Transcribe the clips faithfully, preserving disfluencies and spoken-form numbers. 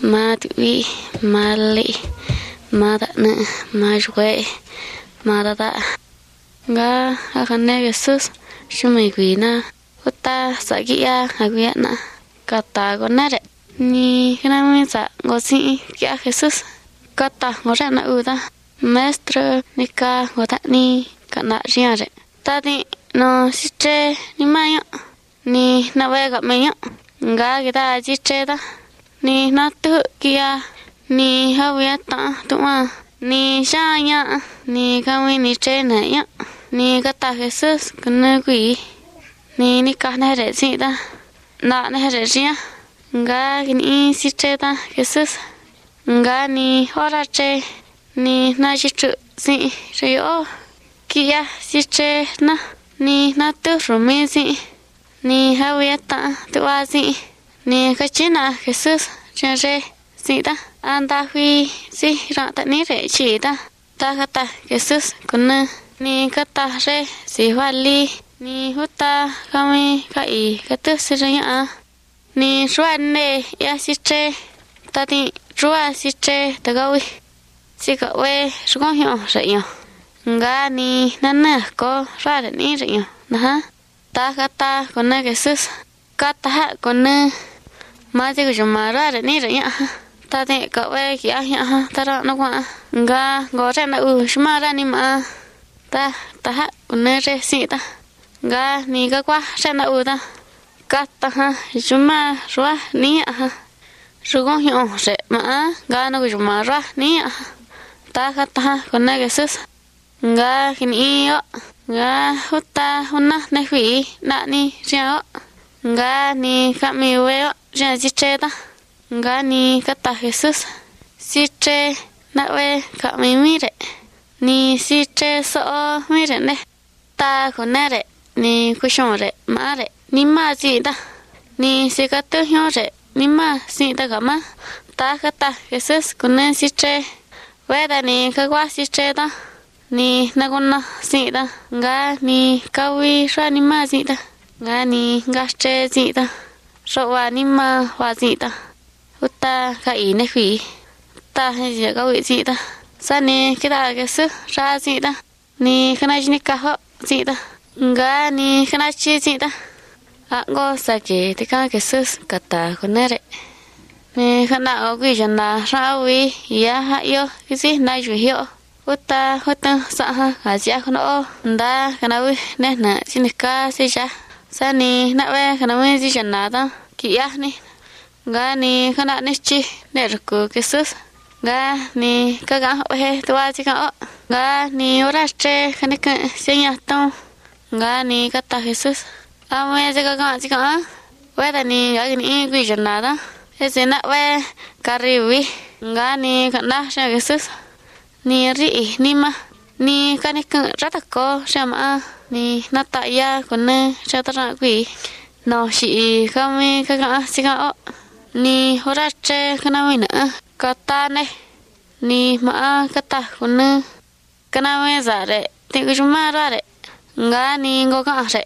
ma tui ma li ma da na ma jwe ma da da nga akane Jesus shumai guina uta sagia aguiana kata gonare ni kana me sa ngosi kia Jesus kata ngora na uda maestro nika ngota ni kana riare tadi no sitre ni maya ni navega meya nga kita jitre da ni natu kia ni hawiata tuma ni shanya ni kami ni trena ya ni kata Jesus kana kui ni ni kana re si da na na re ria nga ni sitre da Jesus nga ni hora tre ni na jitu si rio kia sitre na ni na tu rumi si ni hawiata tua si ni kachina Jesus re si da anda hui si ra ta ni re chi da ta kata Jesus kuna ni kata re si wali ni huta kami kai katu siranya ni ruane ya sitre ta ti rua sitre ta gawi si ka we rugon hyo re yo nga ni nana ko ra ni re yo na ta kata kuna Jesus kata kuna ma ji ko ma ra ni re ya ta te ka we kia ya ta ra no kwa nga go re na u shma ra ni ma ta ta ha una re si ta nga ni ga kwa re na u ta ka ta ha shma rua ni ha rugon hyo re ma ga no ko ma ra ni ta ka ta kuna Jesus nga kini yo nga huta una ne hui na ni ria nga ni ka mi we ria ji che ta nga ni kata Jesus sitre na we ka mi mire ni sitre so mire ne ta konare ni kushore mare ni ma ji da ni se ka tu hyo re ni ma si da ga ma ta kata Jesus kunen sitre we da ni ka kwa sitre da ni na gonna si da nga ni ka wi ra ni ma ji da nga ni nga che ji da so wa ni ma wa ji da uta ka i ne hui ta he je ka wi ji da sa ni kita ke su ra ji da ni kana ji ni ka ho ji da nga ni kana chi ji da a go sa ke te ka ke su ka ta ko ne re ni kana o gui jan na ra wi ya ha yo ki ji na ju hyo uta huta sa ha ha ja khono nda kana wi ne na ji ni ka se ja sa ni na we kana wi ji jan na da ki ya ni nga ni kana ne chi ne ku Jesus nga ni ka ga he tua chi ka nga ni ora che khane ka se nya to nga ni ka ta Jesus a me je ka ga chi ka we da ni ga ni gui jan na da he se na we ka ri wi nga ni ka na sha Jesus ni ri ni ma ni ka ni ka ra ta ko sha ma ni na ta ya ko ne cha ta ra gui no shi ka me ka ga chi ka ni hora che kana mina kata ne ni ma kata kuna kana me za re te ku ma ra re nga ni ngo ka re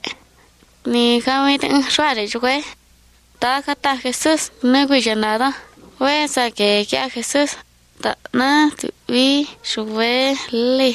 ni ka me te ra re ju ke ta kata Jesus ne ku jana da we sa ke kya Jesus ta na tu vi su ve le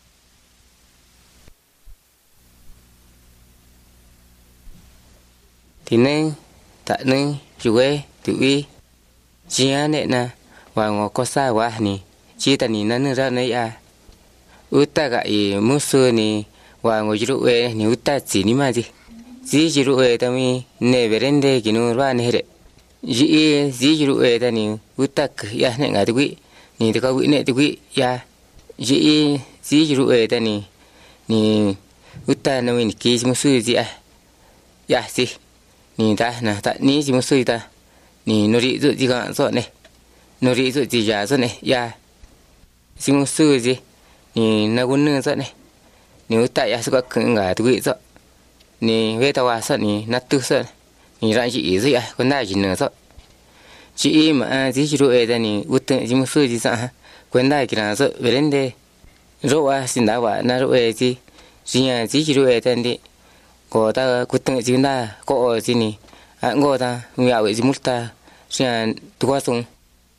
thì nên ta nên ju ve tự vi chia nè na và ngõ có xa quá nè chỉ ta nè nó ra này à utta cái mua sữa nè và ngõ jiru e nè utta chỉ ni mà gì chỉ jiru e ta mi nè về đến đây cái nó ra nè đấy chỉ chỉ jiru e ta nè utta cái ya nè ngã tự vi nè tự cái vi nè tự vi ya chỉ chỉ jiru e ta nè nè utta nó mi cái mua sữa gì à ya gì nè ta nè ta nè chỉ mua sữa ta ni nori zu ji ga so ne nori zu ji ja so ne ya sing su ji ni na gun ne so ne ni uta ya su ka kun ga tu wi so ni we ta wa so ni na tu so ni ra ji ji ya kun na ji ne so ji ma ji ji ru e da ni ut ji mu su ji sa kun da ki na so we len de ro wa sin da wa na ro e ji ji ya ji ji ru e da ni ko ta ku tu ji na ko ji ni a ngo ta mi a we ji multa sia tu qua sung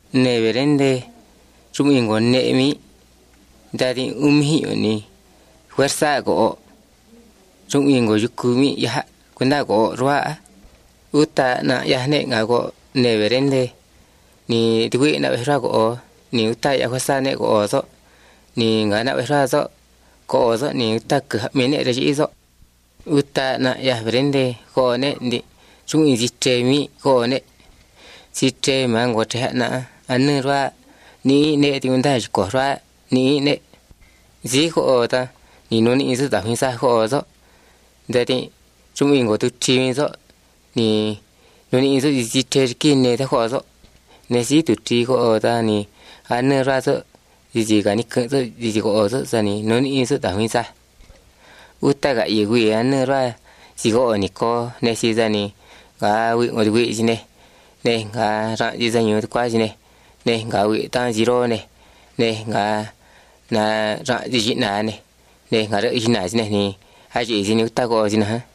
ne verende trung ingo ne mi dari umhi ni fuerza go trung ingo yukumi ya kwenda go roa uta na ya ne nga go ne verende ni tui na vera go ni uta ya fuerza ne go zo ni nga na vera zo go zo ni uta ka me ne re zo uta na ya verende go ne ni trung in ji tre mi go ne ji tre ma go tre na anu roa ni ne ti unda ko roa ni ne ji go ta ni no ni zu da hin sa go zo de ti trung in go tu chi zo ni no ni zu ji tre ki ne ta go zo ne si tu chi go ta ni anu roa zo ji ji ga ni ke zo ji ji go zo za ni no ni zu da hin sa uta ga yi wi anu roa ji go ni ko ne si za ni ga wi ngo wi ji ne ne ga ra ji za nyu kwa ji ne ne ga wi ta ji ro ne ne ga na ra ji ji na ne ne ga ra ji na ji ne ni ha ji ji ni ta go ji na ha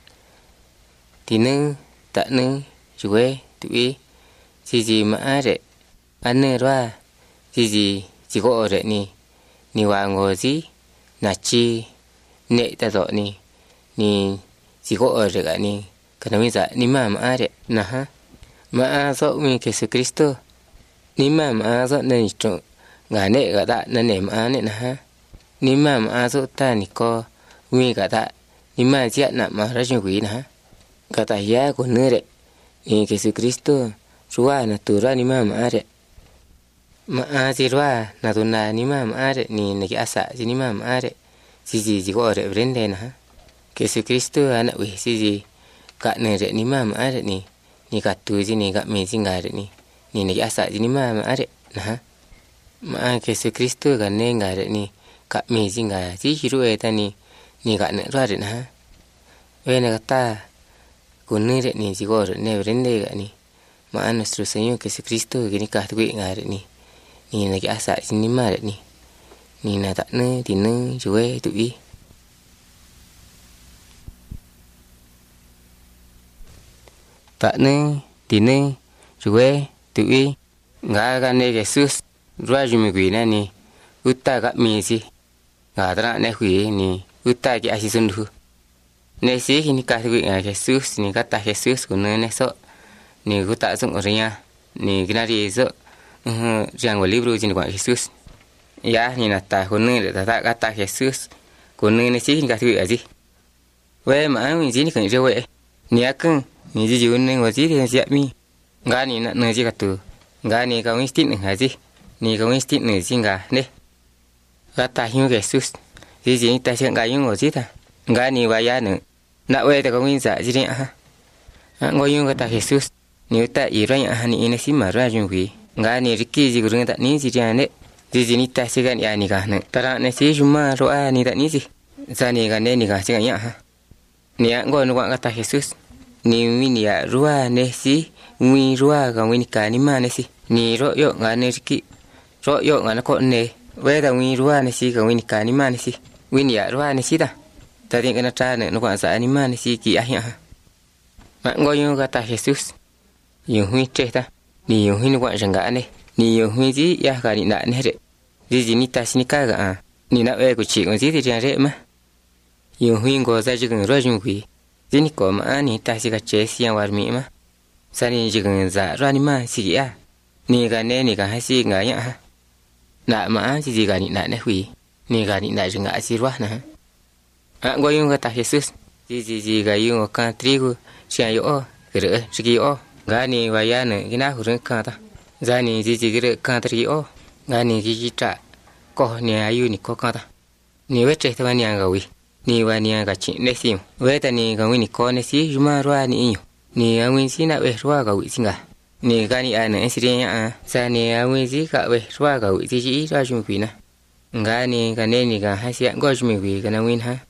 ti nu ta nu ju we tu i ji ji ma re an ne ra ji ji ji go re ni ni wa ngo ji na chi ne ta zo ni ni ji go re ga ni kana mi za ni ma ma re na ha ma zo mi Jesucristo ni ma ma zo ne cho ga ne ga da na ne ma ne na ha ni ma ma zo ta ni ko mi ga da ni ma ji na ma ra ju wi na ha ga ta ya ko ne re ni Jesucristo ruwa na tu ra ni ma ma re ma a ji ruwa na tu na ni ma ma re ni ne ki asa ji ni ma ma re ji ji ji ko re brende na ha Jesucristo ana wi ji ji ka ne re ni ma ma re ni ni ka tu ji ni ga me ji nga re ni ni ne ki asa ji ni ma ma re na ha ma Jesucristo ga ne nga re ni ka me ji nga ji hi ru e ta ni ni ga ne ra re na ha we ne ga ta ku ne re ni ji go re ne brende ga ni ma a nuestro Señor Jesucristo que ni ka tu nga re ni ni ne ki asa ji ni ma re ni ni na ta ne ti ne ju we tu i ta ne ti ne ju we tu i nga ga ne Jesus rua ju mi gwi na ni uta ga mi ji ga tra ne hui ni uta ki asi sun du ne si ki ni ka tu nga Jesus ni ka ta Jesus ku ne ne so ni ku ta sung ria ni gina ri so uh riang libro ji ni kwa Jesus ya ni na ta ku ne ta ta ka ta Jesus ku ne ne si ni ka tu a ji we ma mi ji ni kan je we ni a kan ni ji ju ne wa ji de ji mi ga ni na ne ji ka tu ga ni ka wi tin nga ji ni ka wi tin ne ji nga ne ga ta hiu Jesus ji ji ta chen ga yu ngo ji ta ga ni wa ya ne na we ta ka wi za ji ni ha ngo yu ga ta Jesus ni ta i ra ya ni ne si ma ra ju wi ga ni ri ki ji gu ta ni ji ja ne ji ji ni ta si ga ya ni ga ne ta ra ne si ju ma ro a ni ta ni ji za ni ga ne ni ga si ga ya ha ni a ngo no ga ta Jesus ni mi ni ya ruwa ne si mi ruwa ga wi ni ka ni ma ne si ni ro yo ga ne ri ki ro yo ga na ko ne we da mi ruwa ne si ga wi ni ka ni ma ne si wi ni ya ruwa ne si da ta tin ga na tra ne no ga sa ni ma ne si ki a ya ha ma ngo yo ga ta Jesus yu hui tre ta ni yu hui ni kwa jang ga ne ni yu hui ji ya ga ni na ne re ji ji ni ta si ni ka ga a ni na we ku chi ngo ji ti re ma yu hui ngo za ji ga ro ju wi ji ni ko ma ni ta si ga che si ya war mi ma sa ni ji ga za ra ni ma si ya ni ga ne ni ga ha si ga ya ha na ma ji ji ga ni na ne hui ni ga ni na ji ga si ro na a ngo yu ga ta Jesus ji ji ji ga yu ka trigo sia yo o gre chi o ga ni wa ya ne gina hu ren ka ta za ni ji ji gre ka tri o ga ni ji ji ta ko ni ayu ni ko ka ta ni we che ta ni ga wi ni wa ni ga chi ne si we ta ni ga wi ni ko ne si ju ma ro ni yu ni a wi si na we ro ga wi singa ni ga ni a ne si ren ya za ni a wi si ga we ro ga wi ji ji ra ju wi na ga ni ga ne ni ga ha si go ju mi wi ga na wi ha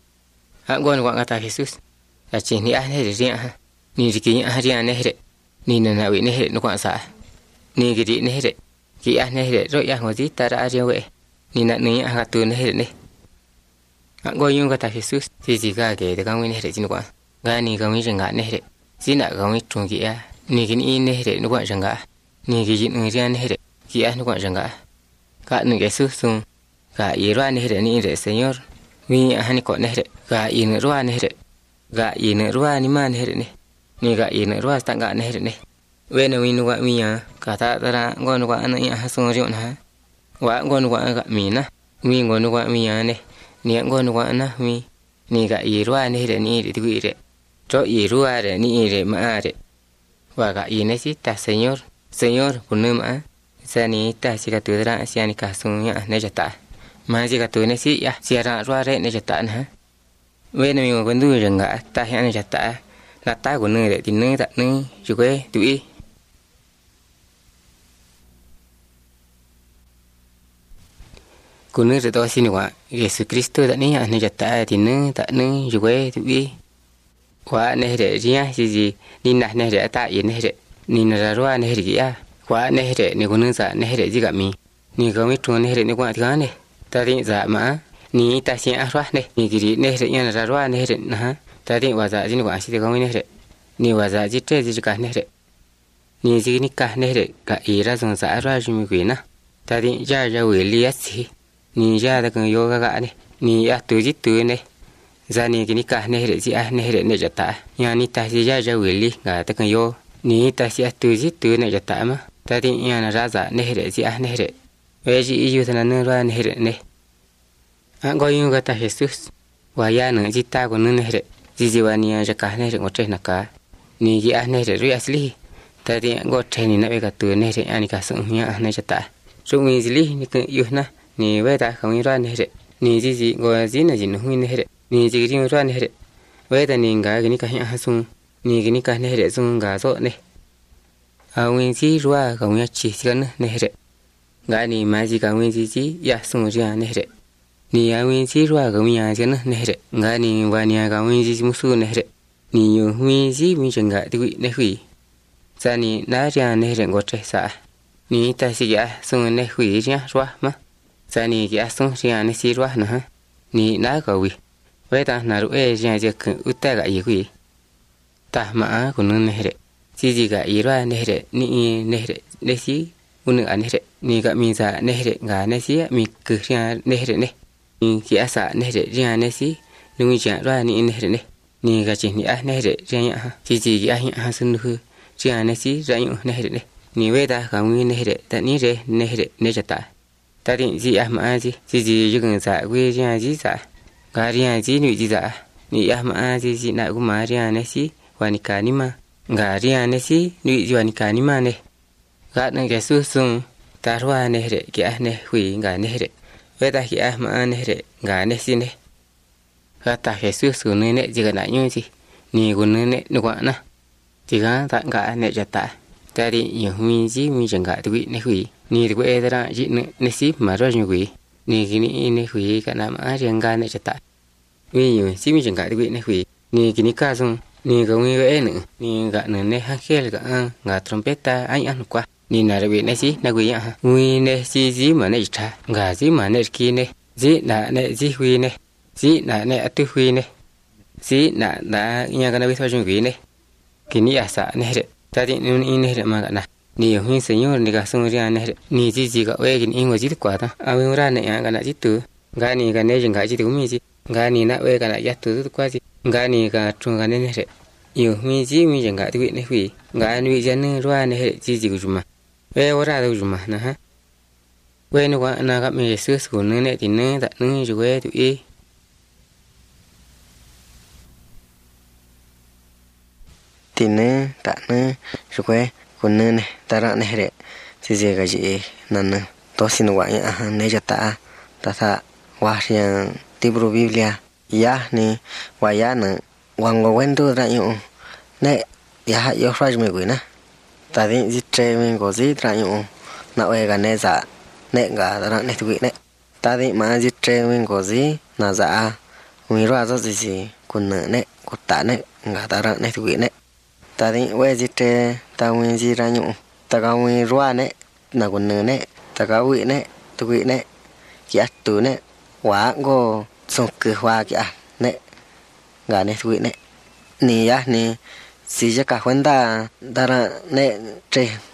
ha go ni wa ga ta Jesus a chi ni a ne ren ha ni ri ki a ren ne re ni na na wi ne he no kwa sa ni gi di ne he ki a ne he ro ya ngo ji ta ra ri we ni na ni a ga tu ne he ne a go yu ga ta Jesus ji ji ga ge de ga wi ne he ji no kwa ga ni ga wi jing ga ne he ji na ga wi chung gi a ni gi ni ne he no kwa jang ga ni cái chuyện người riêng này đấy kia nó quan trọng cả cả những cái sự sung cả ý ra này đấy ni đấy Señor mi anh còn này đấy cả ý nữa ra này đấy cả ý nữa ra ni mà này đấy ni cả ý nữa ra tăng cả này đấy về nơi mình gọi mi à cả ta ta ra gọi gọi anh ấy sung riêng hả gọi gọi gọi cả mi na mi gọi gọi mi à này ni gọi gọi na mi ni cả ý ra này đấy ni đấy tụi đấy cho ý ra đấy ni đấy mà đấy và cả ý này ta Señor Señor punum a sani ta sika tu ra siani ka sung ya ne jata ma sika tu ne si ya siara ra re ne jata na we ne mi con du rừng ga ta ya ne jata là ta của nơi để tin nơi ta nơi chú quê tụi của nơi để tôi xin qua Jesus Christo ta ne ya ne jata tin nơi ta nơi chú quê tụi qua ne để riêng gì gì đi nè ne để ta yên ne để ni na ra ne heri ya kwa ne here ni kunun sa ne here ji ga mi ni ga mi tun ne here ni kwa ti ne ta ri za ma ni ta si a ra ne ni gi ne here ya na ra ne here na ta ri wa za ji ni kwa si de ga mi ne here ni wa za ji tre ji ka ne here ni ji ni ka ne here ga i ra zong za ra ji mi gui na ta ri ja ja we li ya si ni ja da kan yo ga ga ne ni ya tu ji tu ne za ni gi ni ka ne here ji a ne here ne ja ta ya ni ta si ja ja we li ga ta kan yo ni ta si tu ji tu ne jata ma ta ti ya na raza ne here ji a ne here we ji yu ta na ra ne here ne a go yu ga ta Jesus wa ya na ji ta ko ne here ji ji wa ni ya ka ne here ngo tre na ka ni ji a ne here ri asli ta ti go tre ni na we ka tu ne here ani ka sung ya ne jata su mi ji li ni ke yu na ni we ta không ra ne here ni ji ji go ji na ji no hu ne here ni ji ji ra ne here we ta ni ga ni ka ha sung ni cái này cái này để dùng gà rốt này, à nguyên gì rồi cái nguyên chỉ cái này này đấy, gà này mà chỉ cái nguyên gì gì, ya dùng riêng này đấy, ni à nguyên gì rồi cái nguyên gì này đấy, gà này và ni cái nguyên gì một số này đấy, ni nhiều nguyên gì mình chẳng gà thì này hủy, giờ ni nãy riêng này đấy có trái sa, ni ta chỉ cái dùng này hủy riêng rồi mà, giờ ni cái dùng riêng này xí rồi nữa, ni nãy cái hủy, vậy ta nãy rồi riêng chỉ cái út ta cái gì hủy ta ma ko nun here ji ji ga ira ne here ni ne here ne si un an here ni ga mi za ne here ga ne si mi ku ria ne here ne ni ki asa ne here ria ne si lu ja ra ni ne here ne ni ga chi ni a ne here ria ya ha ji ji gi a ha sun hu ria ne si ra yu ne here ne ni we da ga mi ne here ta ni re ne here ne ja ta ta ri ji a ma ji ji ji yu gan za we ria ji za ga ria ji ni ji za ni a ma ji ji na ku ma ria ne si wanikani ma ngari ane si nui wanikani ma ne ga na ke su sung tarwa ne re ki a ne hui ga ne re we ta ki a ma ne re ga ne si ne ga ta ke su su ne ne ji ga na nyu ji ni gu ne ne no wa na ji ga ta ga ne ja ta ta ri yu mi ji mi jang ga tu ne hui ni tu e ra ji ne ne si ma ro nyu hui ni ki ni ne hui ka na ma jang ga ne ja ta mi yu si mi jang ga tu ne hui ni ki ni ka sung ni ga ngi ga ne ni ga ne ne ha khel ga ga trompeta ai an kwa ni na re ne si na gui ya ngi ne si ji ma ne cha ga ji ma ne ki ne ji na ne ji hui ne ji na ne atu hui ne ji na na nya ga na bi so jung gui ne ki ni asa ne re ta ti ni ne re ma ga na ni hui Señor ni ga sung ri ne re ni ji ji ga we ki ni ngo ji kwa ta a wi ra ne ya ga na ji tu ga ni ga ne jing ga ji tu mi ji ga ni na we ga na ya tu kwa ji ga ni ga trung ga ne ne re yu mi ji mi jang ga tu ne hui ga ni jan ne ro ne he ji ji gu ma we wa ra du ma na ha we no ga na ga mi su su ne ne ti ne da ne ju we tu e ti ne ta ne ju we ku ne ne ta ra ne re ji ji ga ji na ne to sin wa ya ne ja ta ta sa wa rian libro biblia ya ni wa ya ne wang wa wen tu ra yu ne ya yo fra me gu na ta din ji tre men go ji tra yu na we ga ne za ne ga ra ne tu ne ta din ma ji tre men go ji na za mi ra za ji ji kun ne ko ta ne ga ta ra ne tu ne ta din we ji tre ta wen ji ra yu ta ga wen ro ne na kun ne ta ga wi ne tu ne ki at tu ne wa go song ke hwa ki a ne ga ne tu ne ni ya ni si ya ka cuenta dara ne tre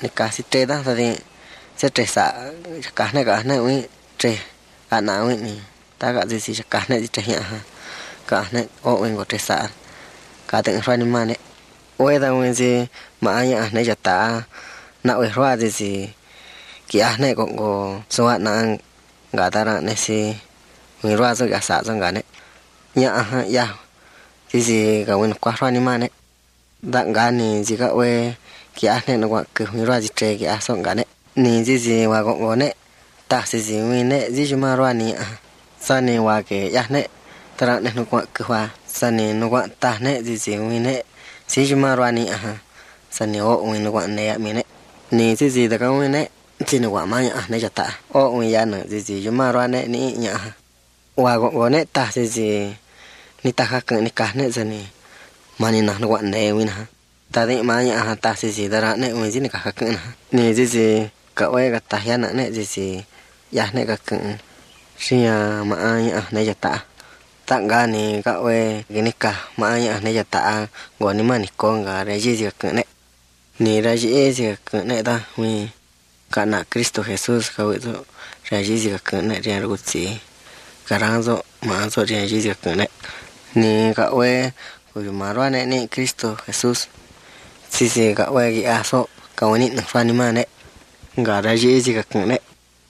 ni casi tre ta ta thì sẽ tre xả cả này cả này uy tre cả nào uy ni ta cả gì gì cả này tre nhá ha cả này ô uy có tre xả cả từng xoay mà này uy ta uy gì mà anh à này chặt ta nào uy xoay gì gì kia này cũng có số hạn năng gà ta ra này gì uy xoay rồi cả xả rồi cả này nhá ha ya gì gì cả uy qua xoay mà này đặng gà này gì cả uy kia này nó gọi cứ uy xoay gì tre kia xong cả này ni gì gì và cũng có này ta gì gì uy này gì mà xoay này à sao này và cái ya này ta ra này nó gọi cứ hoa sao này nó gọi ta này gì gì uy này gì mà xoay này à sao này ô uy nó gọi này mình này ni gì gì ta cái uy này chỉ nó gọi mà nhá này chặt ta ô uy ya nữa gì gì mà xoay này ní nhá và cũng có này ta gì gì ni ta khác cái này cả này giờ này mà ni nó gọi này uy nè ta thấy mà nhá ta gì gì ta ra này uy gì này cả khác cái này ni gì gì cậu ấy cái ta hiện này gì gì ya này cả cái gì mà nhá này chặt ta tặng ga này cậu ấy cái này cả mà nhá này chặt ta gọi ni mà ni con gà này gì gì cái này ni ra gì gì cái này ta uy cả na Cristo Jesus cậu ấy rồi ra gì gì cái này ra được gì cả rằng rồi mà rồi ra gì gì cái này ni cậu ấy rồi mà ra này ni Cristo Jesus gì gì cậu ấy cái aso cậu ấy nịnh pha ni mà này gà ra gì gì cái này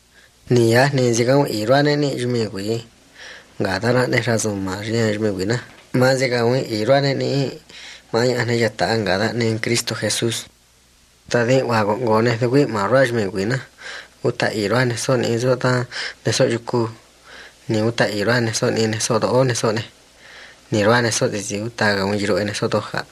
ni á ni gì cậu ấy ra này ni chúng mình quý gà ta ra này ra rồi mà ra chúng mình quý na mà gì cậu ấy ra này ni mà nhà này chặt ta gà ta ni Cristo Jesus ta thấy hòa cũng có này quý mà ra chúng mình quý na u ta ra này số này số ta này số chú nếu ta ra này số này số đó này số này ni ra này số gì u ta cái gì rồi này số đó khác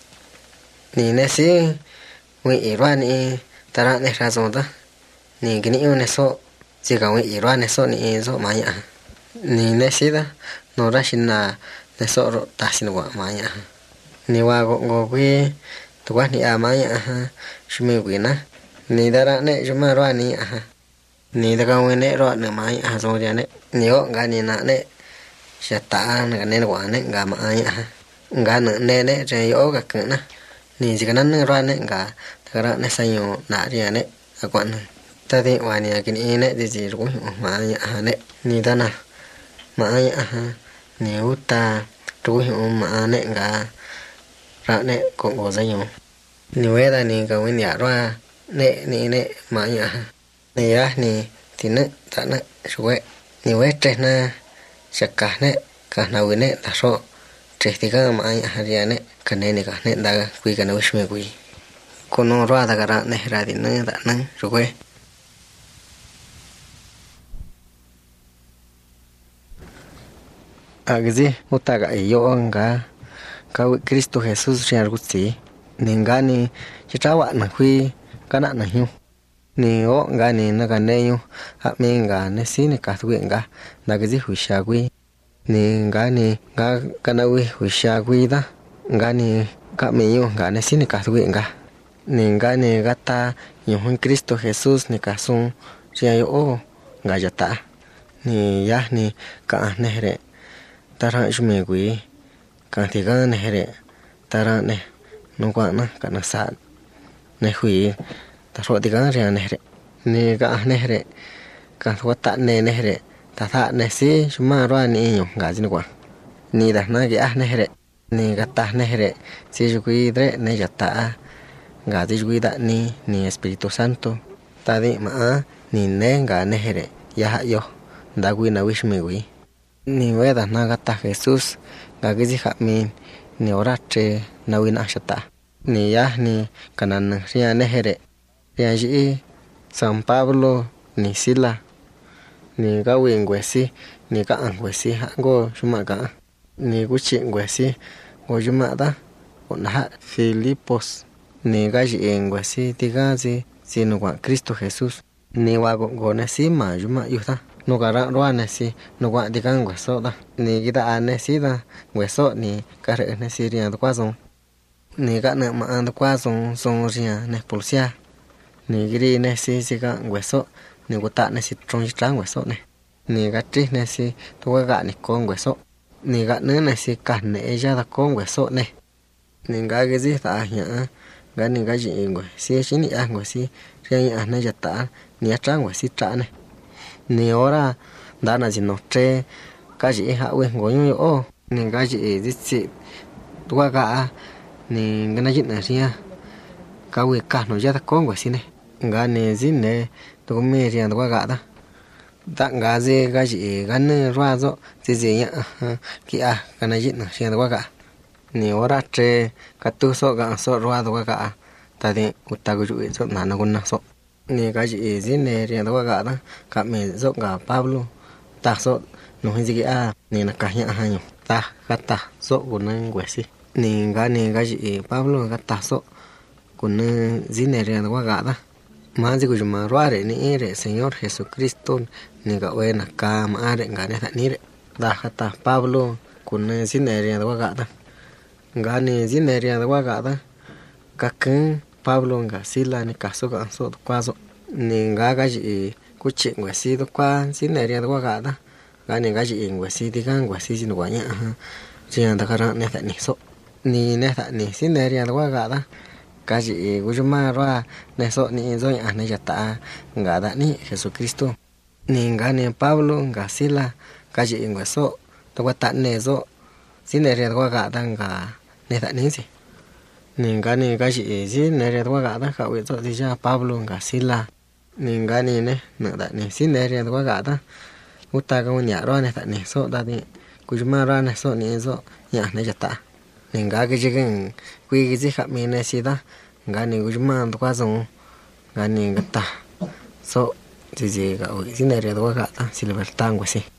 ni này xí người ra này ta ra này ra rồi ta ni cái này này số chỉ cả người ra này số này số mà nhá ni này xí ta nó ra xin là này số rồi ta xin qua mà nhá ni qua cũng có cái tu quan ni à mà nhá chúng mình quý na ni ta ra này chúng mà ra ni à ni ta cái này ra nữa mà nhá rồi đấy nhiều cái ni nè này sẽ ta cái này quả này gà mà nhá gà nữa này này rồi yếu cái cái na ni chỉ cần ăn ra này gà ta ra này sai nhiều nã gì này à quan ta thấy ngoài này cái này này gì gì cũng mà nhá này ni ta na mà nhá nếu taรู้hiểu mà này gà ra này cũng có rất nhiều nếu ấy là này cái nhà ra này này này mà nhá này á này thì nó ta nó rồi nếu ấy trên na sẽ cả này cả nào này ta số trên thì cái mà nhá gì này cái này này cái này ta quy cái nào xem quy còn nó ra ta cái ra này ra thì nó ta nó rồi à cái gì một ta cái yêu ông cả cái Cristo Jesus ra được gì nên cái này chỉ trao bạn mà quy cái nạn này hiu nên ông cái này nó cái này hiu hạt mình cái này xí này cả thứ chuyện cả là cái gì hủy xa quy nên cái này cái cái nào hủy xa quy đó cái này cái mình hiu cái này xí này cả thứ chuyện cả nên cái này cái ta nhiều hơn Cristo Jesus này cả sung ra yêu cái gì ta nên ya này cái này đấy ta ra chúng mình quý càng thì cái này đấy ta ra này nó quan nó cả nó sát này quý ta rồi thì cái này này đấy này cái này đấy càng thoát tạ này này đấy ta thà này xí chúng mà ra này nhung cái gì nữa quan này đã nói cái này đấy này cái ta này đấy xí chúng quý đấy này chặt ta cái gì quý đã này này Espíritu Santo ta đi mà này này cái này đấy ya yo đã quý nào quý mình quý ni ve da na gata Jesus ga gizi khamin ni orache na wina shata ni ya ni kanan ria nehere ria ji San Pablo ni Sila ni ga wen gwesi ni ga an gwesi ha go shuma ga ni gu chi gwesi go juma da ona Filipos ni ga ji en gwesi ti ga ji sino kwa Cristo Jesus ni wa go go na si ma juma yu ta no gara roa ne si no kwa di kan gweso da ni kita ane si da gweso ni ka re ne si ria kwa zong ni ka na ma an kwa zong zong ria ne pulsia ni giri ne si si ka gweso ni ko ta ne si trong ji trang gweso ne ni ka tri ne si to ga ni ko gweso ni ga ne ne si ka ne ja da ko gweso ne ni ga ge ji ta nya ngani gaji ngwe si chini a ngwe si rian a ne jata ni atra ngwe si tra ne ni ora dana ji no tre gaji ha we ngoyu o ni gaji ji si tua ga ni ngana ji na ria ka we ka no ya ta ko ngwe si ne ngani ji ne to me rian tua ga da ta nga ji gaji gan rua zo ji ji ya ki a kana ji na rian tua ga ni ora tre katu so ga so rua do ga ta de utagu ju so na na gun na so ni ga ji ji ne rian do ga da ka me zo ga Pablo ta so no hi ji a ni na ka nya ha nyu ta ka ta so gun na ngwe si ni ga ni ga ji Pablo ga ta so gun ji ne rian do ga da ma ji gu ma rua re ni re Señor Jesucristo ni ga we na ka ma re ga ne ta ni re da ka ta Pablo gun ji ne rian do ga da ngani zineria da waga da kakun Pablo nga sila ni kaso ga so kwazo ni ngaga ji kuche ngwa si do kwa zineria da waga da ngani ngaji ngwa si di kan ngwa si jin wa nya ha jian da kara ne ta ni so ni ne ta ni zineria da waga da kaji gujuma ra ne so ni zo nya ne jata nga da ni Jesucristo ni ngani Pablo nga sila kaji ngwa so to wa ta ne zo zineria da waga da nga ne ta ni si ni ngani ga ji ji ne re wa ga da ka we zo ji ja Pablo nga sila ni ngani ne na da ni si ne re wa ga da uta ga nya ro ne ta ni so da ni ku ma ra ne so ni zo nya ne ja ta ni nga ga ji gen ku gi ji kha me ne si da ngani ku ma ndo kwa zo ngani ga ta so ji ji ga o ji ne re wa ga da si le ba ta ngwa si